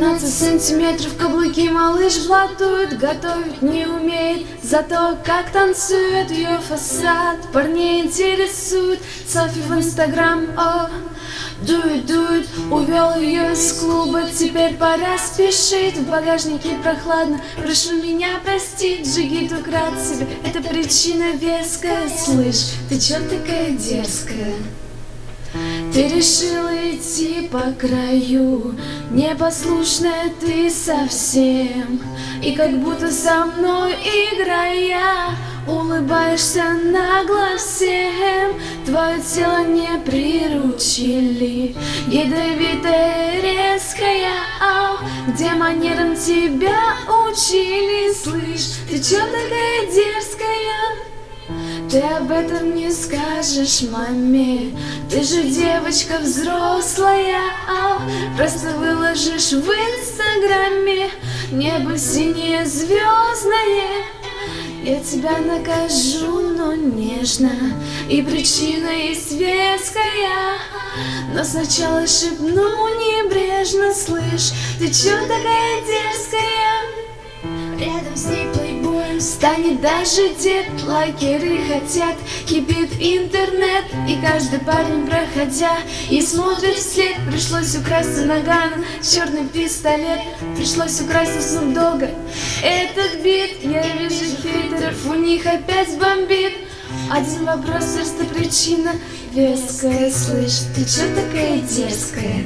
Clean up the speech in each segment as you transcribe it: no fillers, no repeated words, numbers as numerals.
12 сантиметров каблуки малыш блатует, готовить не умеет, зато как танцует ее фасад парней интересует. Селфи в инстаграм, о, дует, увел ее из клуба, теперь пора спешить. В багажнике прохладно, прошу меня простить, джигит украд себе, это причина веская. Слышь, ты чё такая дерзкая? Ты решила идти по краю, непослушная ты совсем, и как будто со мной играя, улыбаешься нагло всем. Твое тело не приручили, ядовитая, резкая, ау, где манерам тебя учили. Слышь, ты чё такая дерзкая? Ты об этом не скажешь маме, ты же девочка взрослая, ау, просто выложишь в инстаграме небо синее звездное. Я тебя накажу, но нежно, и причина есть веская, но сначала шепну небрежно. Слышь, ты чё такая дерзкая? Рядом с ней плейбоем станет даже дед. Лайкеры хотят, кипит интернет, и каждый парень, проходя, и смотрит вслед. Пришлось украсть у Нагана черный пистолет, пришлось украсть у Снуп Дога этот бит. Я вижу хейтеров, у них опять бомбит. Один вопрос, просто причина веская. Слышь, ты чё такая дерзкая?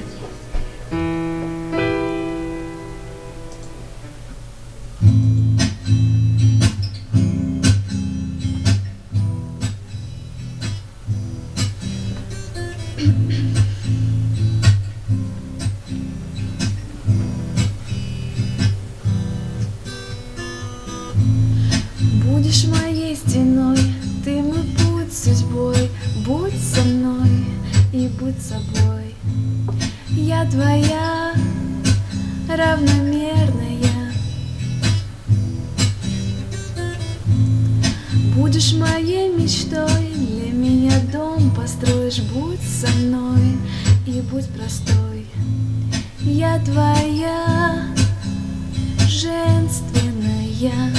Будешь моей стеной, ты мой путь судьбой. Будь со мной и будь собой. Я твоя, равномерная. Будешь моей мечтой, для меня дом построишь. Будь со мной и будь простой. Я твоя, женственная.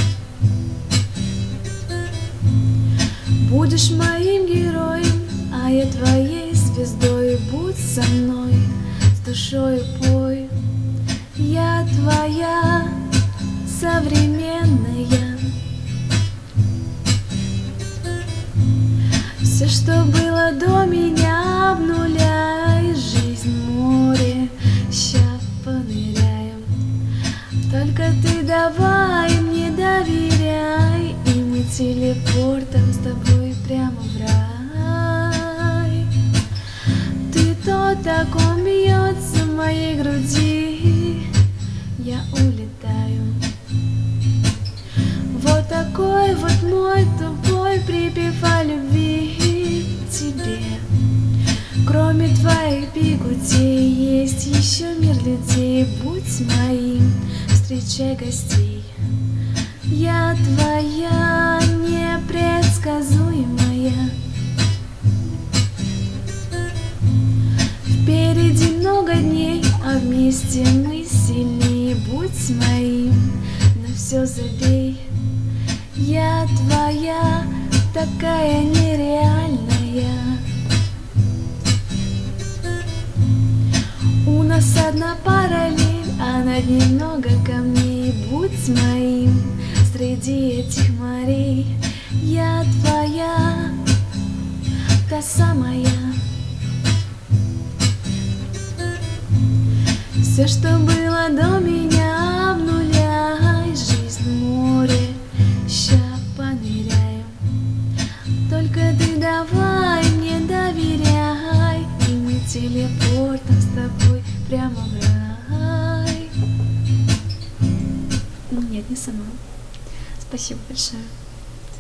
Будешь моим героем, а я твоей звездой. Будь со мной, с душою пой. Я твоя, современная. Все, что было до меня, обнуляй. Жизнь море, ща поныряем. Только ты давай мне доверяй, и мы телепортом с тобой прямо в рай. Ты тот, о ком бьется в моей груди, я улетаю. Вот такой вот мой тупой припев о любви к тебе. Кроме твоих бигудей есть еще мир людей. Будь моим, встречай гостей. Я твоя, непредсказуемая. Впереди много дней, а вместе мы сильнее. Будь моим, на все забей. Я твоя, такая нереальная. У нас одна параллель, а над ней много камней. Будь моим среди этих морей. Я твоя, та самая. Все, что было до меня, обнуляй. Жизнь море, ща поныряем. Только ты давай мне доверяй, и мы телепортом с тобой прямо в рай. Нет, не сама. Спасибо большое.